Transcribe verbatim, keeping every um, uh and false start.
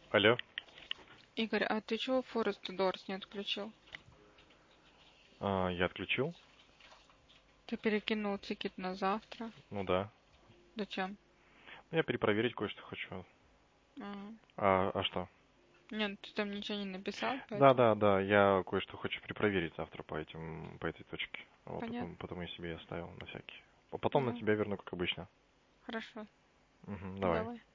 Алло. Игорь, а ты чего Forest Doors не отключил? А, я отключил? Ты перекинул тикет на завтра. Ну да. Зачем? Я перепроверить кое-что хочу. А, А, а что? Нет, ты там ничего не написал, Да, поэтому да, да, я кое-что хочу перепроверить завтра по этим, по этой точке. Вот, понятно. потом, потом я себе оставил на всякий. А потом на Ну, тебя верну, как обычно. хорошо. Угу, давай. Давай.